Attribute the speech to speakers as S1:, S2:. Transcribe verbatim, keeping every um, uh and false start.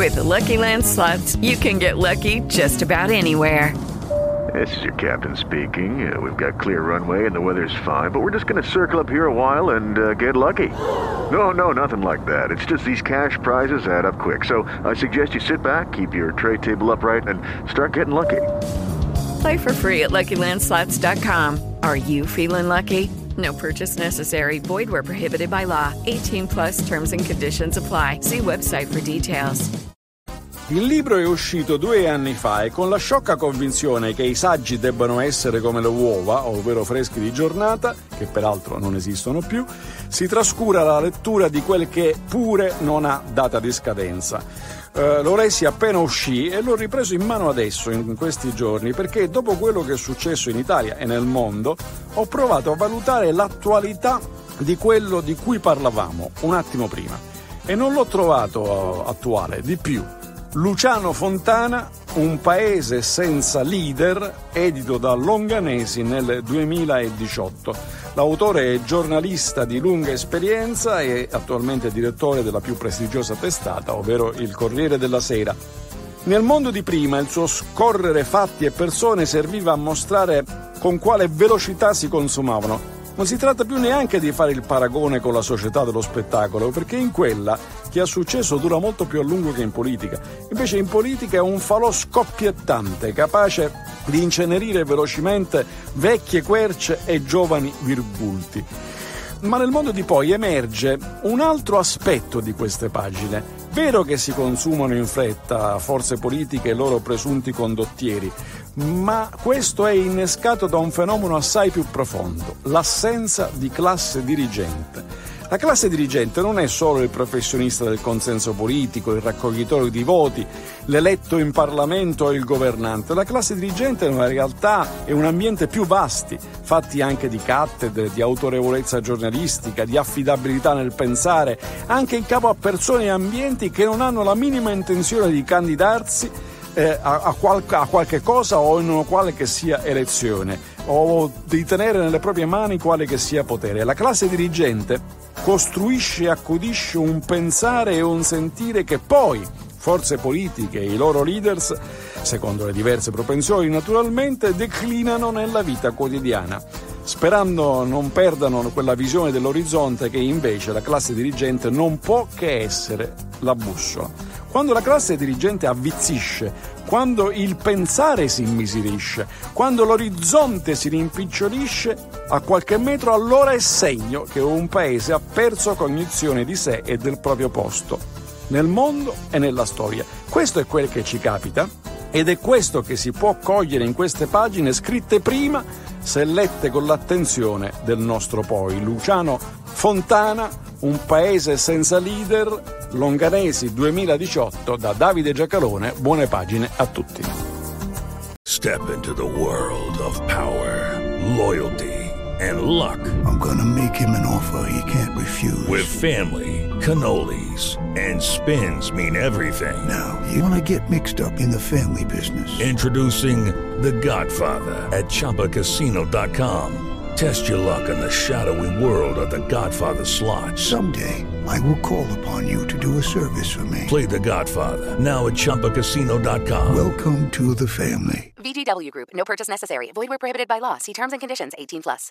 S1: With the Lucky Land Slots, you can get lucky just about anywhere.
S2: This is your captain speaking. Uh, we've got clear runway and the weather's fine, but we're just going to circle up here a while and uh, get lucky. No, no, nothing like that. It's just these cash prizes add up quick. So I suggest you sit back, keep your tray table upright, and start getting lucky.
S1: Play for free at Lucky Land Slots dot com. Are you feeling lucky? No purchase necessary. Void where prohibited by law. eighteen plus terms and conditions apply. See website for details.
S3: Il libro è uscito due anni fa e con la sciocca convinzione che i saggi debbano essere come le uova, ovvero freschi di giornata, che peraltro non esistono più, si trascura la lettura di quel che pure non ha data di scadenza. Uh, l'ho lessi appena uscì e l'ho ripreso in mano adesso, in questi giorni, perché dopo quello che è successo in Italia e nel mondo, ho provato a valutare l'attualità di quello di cui parlavamo un attimo prima. E non l'ho trovato uh, attuale, di più. Luciano Fontana, Un paese senza leader, edito da Longanesi nel duemiladiciotto. L'autore è giornalista di lunga esperienza e attualmente direttore della più prestigiosa testata, ovvero il Corriere della Sera. Nel mondo di prima il suo scorrere fatti e persone serviva a mostrare con quale velocità si consumavano. Non si tratta più neanche di fare il paragone con la società dello spettacolo, perché in quella chi ha successo dura molto più a lungo che in politica. Invece in politica è un falò scoppiettante, capace di incenerire velocemente vecchie querce e giovani virgulti. Ma nel mondo di poi emerge un altro aspetto di queste pagine. Vero che si consumano in fretta forze politiche e i loro presunti condottieri, ma questo è innescato da un fenomeno assai più profondo, l'assenza di classe dirigente. La classe dirigente non è solo il professionista del consenso politico, il raccoglitore di voti, l'eletto in Parlamento o il governante. La classe dirigente in realtà è un ambiente più vasti, fatti anche di cattedre, di autorevolezza giornalistica, di affidabilità nel pensare, anche in capo a persone e ambienti che non hanno la minima intenzione di candidarsi eh, a, a, qual- a qualche cosa o in una quale che sia elezione, o di tenere nelle proprie mani quale che sia potere. La classe dirigente costruisce e accudisce un pensare e un sentire che poi forze politiche e i loro leaders, secondo le diverse propensioni naturalmente, declinano nella vita quotidiana, sperando non perdano quella visione dell'orizzonte che invece la classe dirigente non può che essere la bussola. Quando la classe dirigente avvizzisce, quando il pensare si immisirisce, quando l'orizzonte si rimpicciolisce a qualche metro, allora è segno che un paese ha perso cognizione di sé e del proprio posto nel mondo e nella storia. Questo è quel che ci capita ed è questo che si può cogliere in queste pagine scritte prima se lette con l'attenzione del nostro poi. Luciano Fontana, Un paese senza leader, Longanesi duemiladiciotto, da Davide Giacalone. Buone pagine a tutti.
S4: Step into the world of power, loyalty and luck.
S5: I'm gonna make him an offer he can't refuse.
S4: With family, cannolis and spins mean everything.
S5: Now, you wanna get mixed up in the family business.
S4: Introducing The Godfather at Chumba Casino dot com. Test your luck in the shadowy world of The Godfather slot.
S5: Someday, I will call upon you to do a service for me.
S4: Play The Godfather, now at Chumba Casino dot com.
S5: Welcome to the family.
S6: V G W Group. No purchase necessary. Void where prohibited by law. See terms and conditions. eighteen plus.